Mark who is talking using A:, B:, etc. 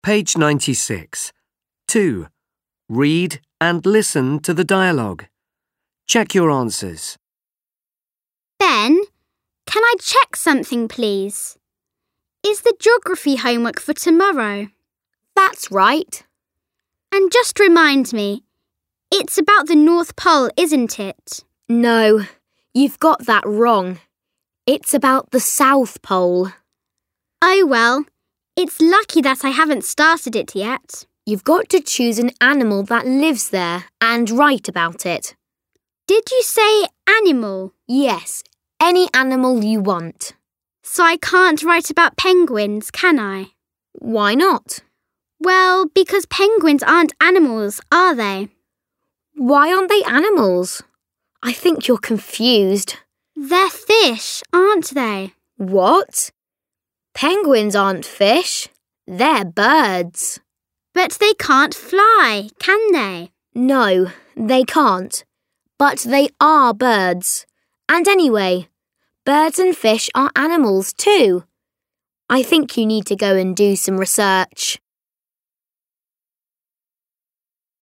A: Page 96. 2. Read and listen to the dialogue. Check your answers.
B: Ben, can I check something, please? Is the geography homework for tomorrow?
C: That's right.
B: And just remind me, it's about the North Pole, isn't it?
C: No, you've got that wrong. It's about the South Pole.
B: Oh well, it's lucky that I haven't started it yet.
C: You've got to choose an animal that lives there and write about it.
B: Did you say animal?
C: Yes, any animal you want.
B: So I can't write about penguins, can I?
C: Why not?
B: Well, because penguins aren't animals, are they?
C: Why aren't they animals? I think you're confused.
B: They're fish, aren't they?
C: What? Penguins aren't fish. They're birds.
B: But they can't fly, can they?
C: No, they can't. But they are birds. And anyway, birds and fish are animals too. I think you need to go and do some research.